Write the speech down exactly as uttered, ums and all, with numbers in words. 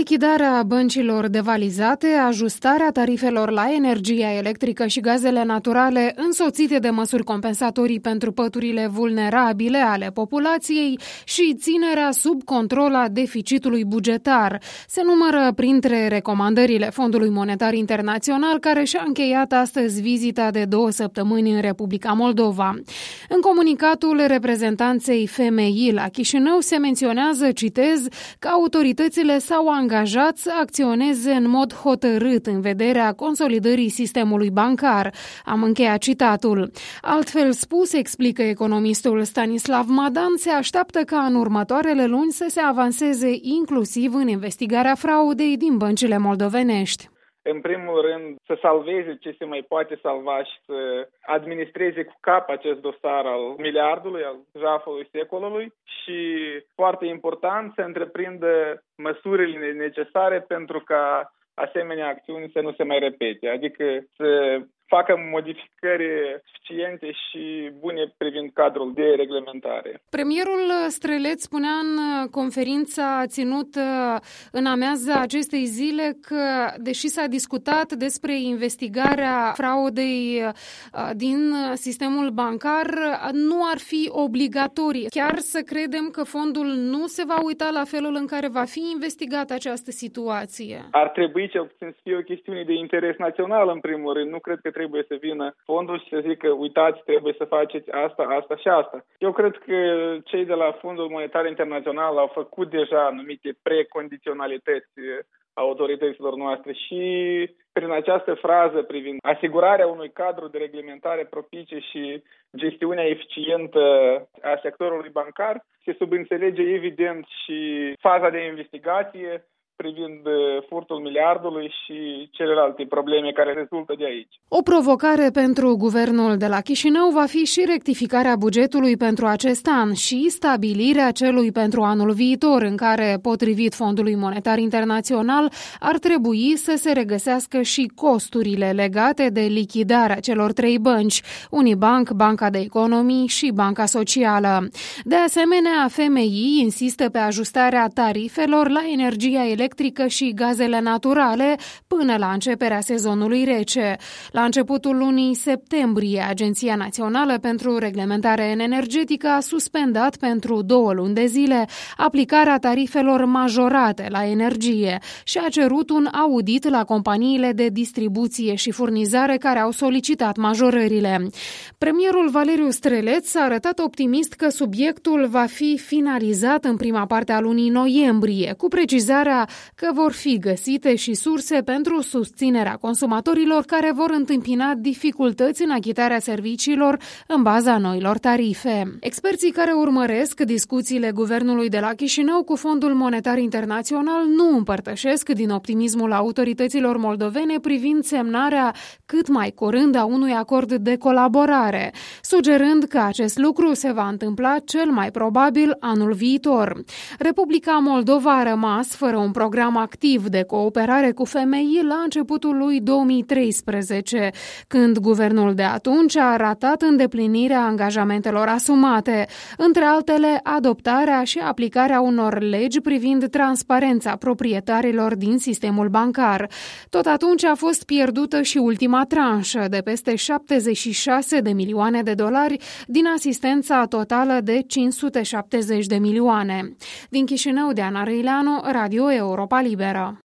Lichidarea băncilor devalizate, ajustarea tarifelor la energia electrică și gazele naturale însoțite de măsuri compensatorii pentru păturile vulnerabile ale populației și ținerea sub control a deficitului bugetar se numără printre recomandările Fondului Monetar Internațional, care și-a încheiat astăzi vizita de două săptămâni în Republica Moldova. În comunicatul reprezentanței F M I la Chișinău se menționează, citez, că autoritățile s-au angajat să acționeze în mod hotărât în vederea consolidării sistemului bancar. Am încheiat citatul. Altfel spus, explică economistul Stanislav Madan, se așteaptă ca în următoarele luni să se avanseze inclusiv în investigarea fraudei din băncile moldovenești. În primul rând, să salveze ce se mai poate salva și să administreze cu cap acest dosar al miliardului, al jafului secolului și, foarte important, să întreprindă măsurile necesare pentru ca asemenea acțiuni să nu se mai repete, adică să facă modificări eficiente și bune privind cadrul de reglementare. Premierul Streleț spunea în conferința ținută în amiaza acestei zile că, deși s-a discutat despre investigarea fraudei din sistemul bancar, nu ar fi obligatorie. Chiar să credem că fondul nu se va uita la felul în care va fi investigată această situație? Ar trebui cel puțin să fie o chestiune de interes național, în primul rând. Nu cred că trebuie să vină fondul și să zică, uitați, trebuie să faceți asta, asta și asta. Eu cred că cei de la Fondul Monetar Internațional au făcut deja anumite precondiționalități autorităților noastre și prin această frază privind asigurarea unui cadru de reglementare propice și gestiunea eficientă a sectorului bancar, se subînțelege evident și faza de investigație privind furtul miliardului și celelalte probleme care rezultă de aici. O provocare pentru guvernul de la Chișinău va fi și rectificarea bugetului pentru acest an și stabilirea celui pentru anul viitor, în care, potrivit Fondului Monetar Internațional, ar trebui să se regăsească și costurile legate de lichidarea celor trei bănci, Unibank, Banca de Economii și Banca Socială. De asemenea, F M I insistă pe ajustarea tarifelor la energia electrică electrică și gazele naturale până la începerea sezonului rece. La începutul lunii septembrie, Agenția Națională pentru Reglementare Energetică a suspendat pentru două luni de zile aplicarea tarifelor majorate la energie și a cerut un audit la companiile de distribuție și furnizare care au solicitat majorările. Premierul Valeriu Streleț a arătat optimist că subiectul va fi finalizat în prima parte a lunii noiembrie, cu precizarea că vor fi găsite și surse pentru susținerea consumatorilor care vor întâmpina dificultăți în achitarea serviciilor în baza noilor tarife. Experții care urmăresc discuțiile guvernului de la Chișinău cu Fondul Monetar Internațional nu împărtășesc din optimismul autorităților moldovene privind semnarea cât mai curând a unui acord de colaborare, sugerând că acest lucru se va întâmpla cel mai probabil anul viitor. Republica Moldova a rămas fără un program activ de cooperare cu F M I la începutul lui două mii treisprezece, când guvernul de atunci a ratat îndeplinirea angajamentelor asumate, între altele adoptarea și aplicarea unor legi privind transparența proprietarilor din sistemul bancar. Tot atunci a fost pierdută și ultima tranșă de peste șaptezeci și șase de milioane de dolari din asistența totală de cinci sute șaptezeci de milioane. Din Chișinău, Diana Răileanu, Radio Europa Liberă.